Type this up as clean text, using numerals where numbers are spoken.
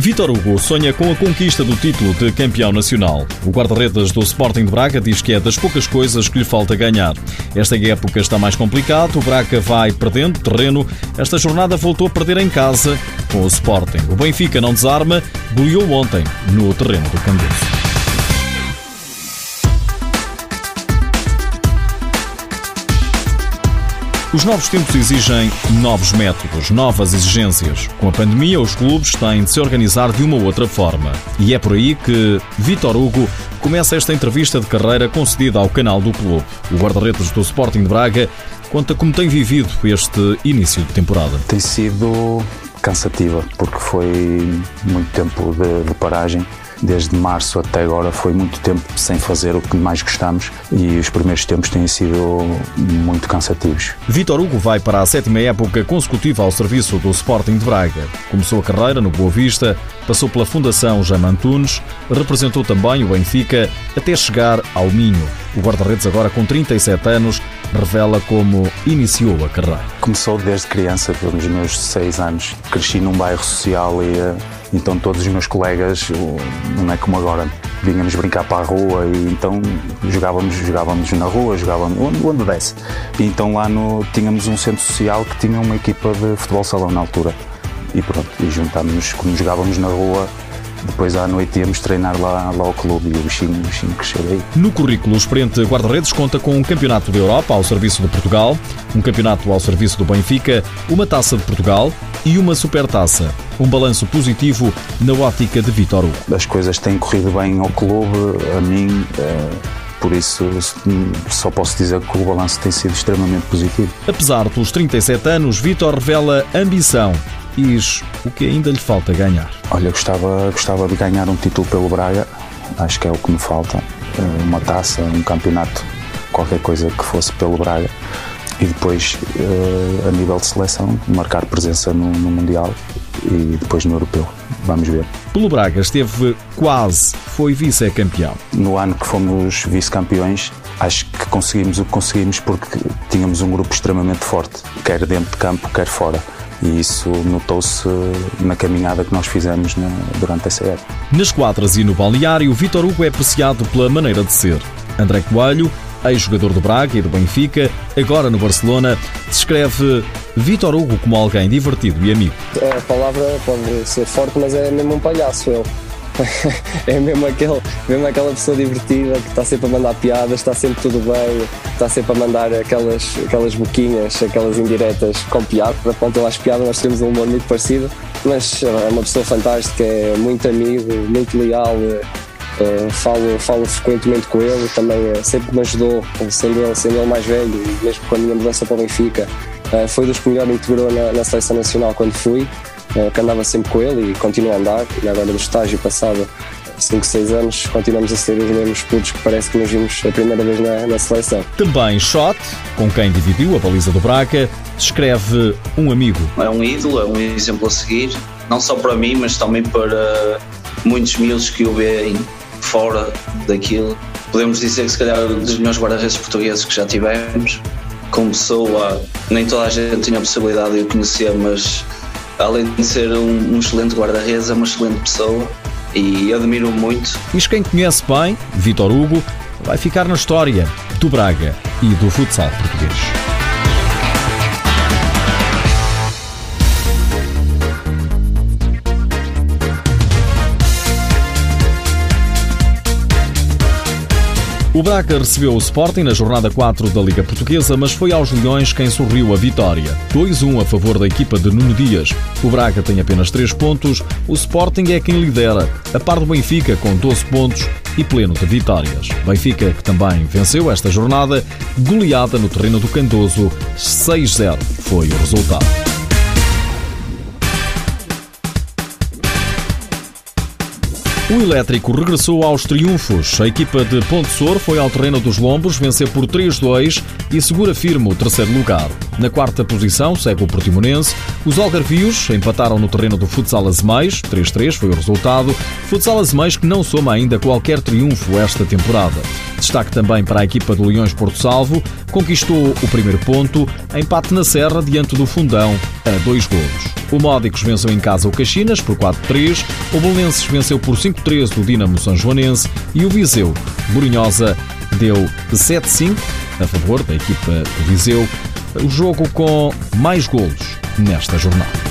Vítor Hugo sonha com a conquista do título de campeão nacional. O guarda-redes do Sporting de Braga diz que é das poucas coisas que lhe falta ganhar. Esta época está mais complicada, o Braga vai perdendo terreno. Esta jornada voltou a perder em casa com o Sporting. O Benfica não desarma, goleou ontem no terreno do Candoso. Os novos tempos exigem novos métodos, novas exigências. Com a pandemia, os clubes têm de se organizar de uma outra forma. E é por aí que Vítor Hugo começa esta entrevista de carreira concedida ao canal do clube. O guarda-redes do Sporting de Braga conta como tem vivido este início de temporada. Tem sido cansativa, porque foi muito tempo de paragem. Desde março até agora foi muito tempo sem fazer o que mais gostamos e os primeiros tempos têm sido muito cansativos. Vítor Hugo vai para a 7ª época consecutiva ao serviço do Sporting de Braga. Começou a carreira no Boa Vista, passou pela Fundação Jaime Antunes, representou também o Benfica até chegar ao Minho. O guarda-redes, agora com 37 anos, revela como iniciou a carreira. Começou desde criança, pelos meus 6 anos. Cresci num bairro social e então todos os meus colegas, não é como agora, vínhamos brincar para a rua e então jogávamos na rua, jogávamos onde desse. E então lá tínhamos um centro social que tinha uma equipa de futebol salão na altura. E pronto, e juntámos-nos, como jogávamos na rua, depois à noite íamos treinar lá ao clube e o bichinho cresceu aí. No currículo, o experiente guarda-redes conta com um campeonato da Europa ao serviço de Portugal, um campeonato ao serviço do Benfica, uma taça de Portugal e uma supertaça. Um balanço positivo na ótica de Vítor Hugo. As coisas têm corrido bem ao clube, a mim, por isso só posso dizer que o balanço tem sido extremamente positivo. Apesar dos 37 anos, Vítor revela ambição. Diz o que ainda lhe falta ganhar. Olha, gostava de ganhar um título pelo Braga, acho que é o que me falta, uma taça, um campeonato, qualquer coisa que fosse pelo Braga. E depois, a nível de seleção, marcar presença no Mundial e depois no Europeu. Vamos ver. Pelo Braga esteve quase, foi vice-campeão. No ano que fomos vice-campeões, acho que conseguimos o que conseguimos porque tínhamos um grupo extremamente forte, quer dentro de campo, quer fora. E isso notou-se na caminhada que nós fizemos durante essa época. Nas quadras e no balneário, Vítor Hugo é apreciado pela maneira de ser. André Coelho, ex-jogador do Braga e do Benfica, agora no Barcelona, descreve Vítor Hugo como alguém divertido e amigo. A palavra pode ser forte, mas é mesmo um palhaço ele. É mesmo aquela pessoa divertida que está sempre a mandar piadas, está sempre tudo bem, está sempre a mandar aquelas boquinhas, aquelas indiretas com piada. Pronto, eu acho piada, nós temos um humor muito parecido, mas é uma pessoa fantástica, é muito amigo, muito leal. Falo frequentemente com ele, também sempre me ajudou, sendo ele mais velho, mesmo com a minha mudança para o Benfica. Foi dos que melhor me integrou na seleção nacional quando fui. Que andava sempre com ele e continua a andar, e agora do estágio passado 5, 6 anos continuamos a ser os mesmos putos que parece que nos vimos a primeira vez na seleção. Também Shot, com quem dividiu a baliza do Braga, descreve um amigo. É um ídolo, é um exemplo a seguir, não só para mim, mas também para muitos miúdos que o veem fora daquilo. Podemos dizer que se calhar dos melhores guarda-redes portugueses que já tivemos. Como pessoa, nem toda a gente tinha a possibilidade de o conhecer, mas além de ser um excelente guarda-redes, é uma excelente pessoa e admiro muito. Diz quem conhece bem, Vítor Hugo, vai ficar na história do Braga e do futsal português. O Braga recebeu o Sporting na jornada 4 da Liga Portuguesa, mas foi aos Leões quem sorriu a vitória. 2-1 a favor da equipa de Nuno Dias. O Braga tem apenas 3 pontos, o Sporting é quem lidera, a par do Benfica com 12 pontos e pleno de vitórias. Benfica, que também venceu esta jornada, goleada no terreno do Candoso, 6-0 foi o resultado. O Elétrico regressou aos triunfos. A equipa de Ponte Sor foi ao terreno dos Lombos vencer por 3-2 e segura firme o terceiro lugar. Na quarta posição segue o Portimonense. Os algarvios empataram no terreno do Futsal Azemais, 3-3 foi o resultado. Futsal Azemais que não soma ainda qualquer triunfo esta temporada. Destaque também para a equipa do Leões Porto Salvo, conquistou o primeiro ponto, empate na Serra diante do Fundão a 2 golos. O Módicos venceu em casa o Caxinas por 4-3, o Belenenses venceu por 5-3 o Dinamo Sanjoanense e o Viseu Borinhosa deu 7-5 a favor da equipa do Viseu, o jogo com mais golos nesta jornada.